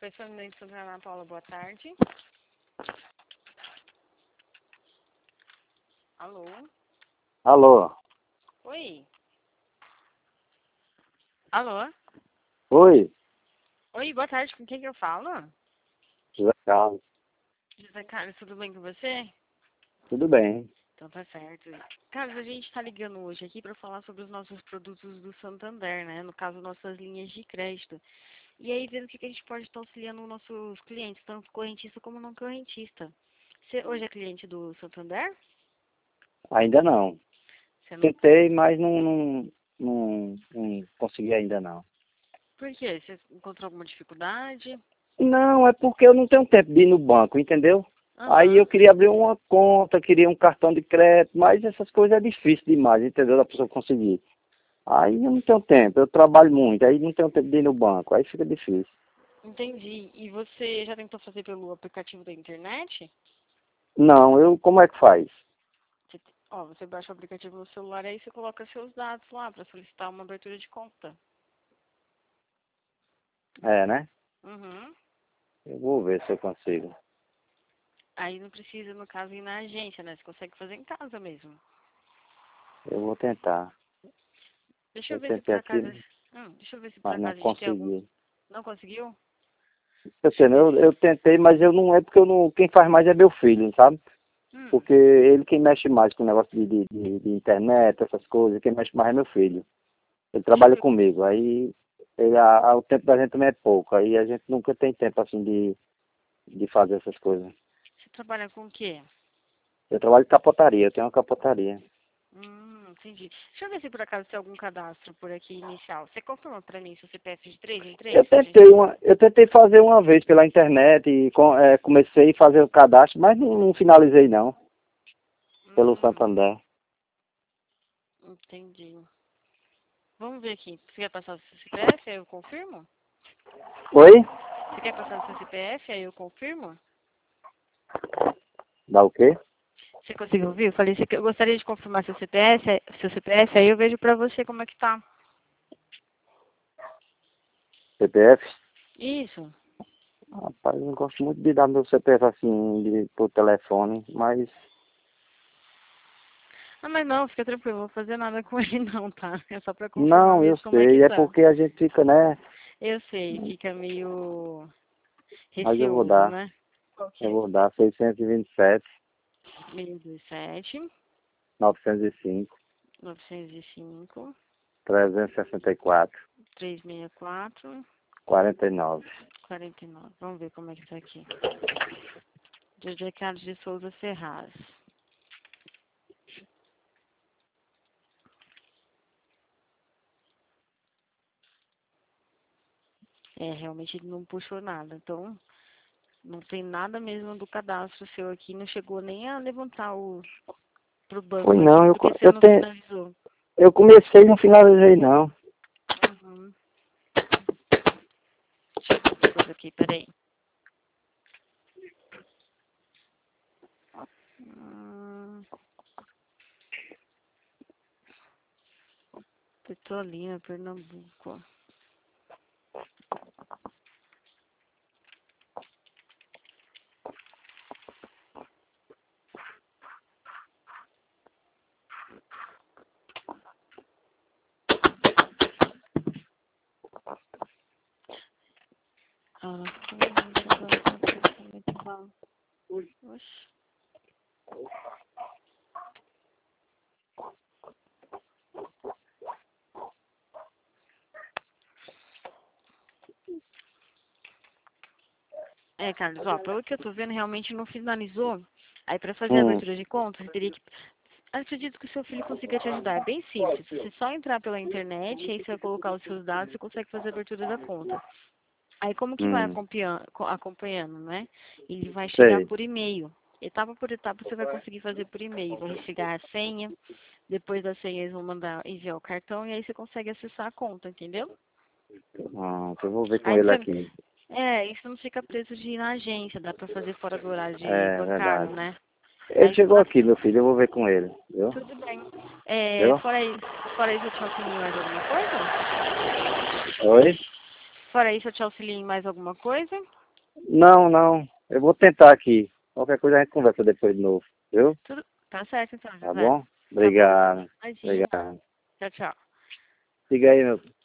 Estacionamento Santa Ana Paula, boa tarde. Alô? Alô? Oi? Alô? Oi? Oi, boa tarde, com quem que eu falo? José Carlos. José Carlos, tudo bem com você? Tudo bem. Então tá certo. Carlos, a gente tá ligando hoje aqui para falar sobre os nossos produtos do Santander, né? No caso, nossas linhas de crédito. E aí, vendo o que a gente pode estar auxiliando os nossos clientes, tanto correntista como não correntista. Você hoje é cliente do Santander? Ainda não. Você não... Tentei, mas não consegui ainda não. Por quê? Você encontrou alguma dificuldade? Não, é porque eu não tenho tempo de ir no banco, entendeu? Aí Aham. eu queria abrir uma conta, queria um cartão de crédito, mas essas coisas é difícil demais, entendeu? Da pessoa conseguir. Aí eu não tenho tempo, eu trabalho muito, aí não tenho tempo de ir no banco, aí fica difícil. Entendi. E você já tentou fazer pelo aplicativo da internet? Não, como é que faz? Você baixa o aplicativo no celular e aí você coloca seus dados lá para solicitar uma abertura de conta. É, né? Uhum. Eu vou ver se eu consigo. Aí não precisa, no caso, ir na agência, né? Você consegue fazer em casa mesmo. Eu vou tentar. Deixa eu Eu ver se tentei por aqui, acaso... deixa eu ver se por mas não acaso a gente tem algum... consegui. Não conseguiu? Eu, Deixa eu sei, ver eu se... tentei, mas eu não é porque eu não. Quem faz mais é meu filho, sabe? Hum. Porque ele quem mexe mais com o negócio de internet, essas coisas, quem mexe mais é meu filho. Ele Deixa eu trabalha ver... comigo. Aí o tempo da gente também é pouco. Aí a gente nunca tem tempo assim de fazer essas coisas. Você trabalha com o quê? Eu trabalho em capotaria, eu tenho uma capotaria. Entendi. Deixa eu ver se por acaso tem algum cadastro por aqui inicial. Você confirma pra mim seu CPF de 3 em 3? Eu tentei fazer uma vez pela internet e comecei a fazer o cadastro, mas não finalizei não, pelo Santander. Entendi. Vamos ver aqui. Você quer passar o seu CPF? Aí eu confirmo? Oi? Você quer passar o seu CPF? Aí eu confirmo? Dá o quê? Você conseguiu ouvir? Eu falei que eu gostaria de confirmar seu CPF, aí eu vejo pra você como é que tá. CPF? Isso. Rapaz, eu não gosto muito de dar meu CPF assim por telefone, mas Ah, mas não, fica tranquilo, não vou fazer nada com ele não, tá? É só pra confirmar não, eu mesmo como é que sei, é tá. porque a gente fica, né? Eu sei, fica meio Mas receoso, né? Qual que eu é? vou dar 627, 627, 905, 905, 364, 364, 49. 49. Vamos ver como é que tá aqui. José Carlos de Souza Ferraz. É, realmente ele não puxou nada. Então, não tem nada mesmo do cadastro seu aqui. Não chegou nem a levantar pro Foi banco aqui, não, porque você não finalizou. eu comecei e não finalizei não. Uhum. Deixa eu ver outra coisa aqui, peraí. Hum, Petrolina, Pernambuco. Ah, oxe. É, Carlos, ó, pelo que eu tô vendo, realmente não finalizou. Aí, pra fazer a Hum, abertura de conta, você teria que... Acredito que o seu filho consiga te ajudar. É bem simples. Você só entrar pela internet, aí você vai colocar os seus dados e consegue fazer a abertura da conta. Aí, como que vai hum, acompanhando, né? Ele vai chegar sei. por e-mail. Etapa por etapa, você vai conseguir fazer por e-mail. Vai chegar a senha. Depois da senha, eles vão mandar enviar o cartão e aí você consegue acessar a conta, entendeu? Ah, eu vou ver com Aí ele você, aqui. isso não fica preso de ir na agência, dá pra fazer fora do horário de É bancário, verdade. né? Ele Aí, chegou aqui, meu filho, eu vou ver com ele, viu? tudo bem. Viu? Fora isso, eu te auxilio em mais alguma coisa? Oi? Fora isso, eu te auxilio em mais alguma coisa? Não, não. Eu vou tentar aqui. Qualquer coisa a gente conversa depois de novo. Viu? Tudo... Tá certo então, Tá José. bom? Tá bom. Obrigado. Imagina. Obrigado. Tchau, tchau. Diga aí, meu.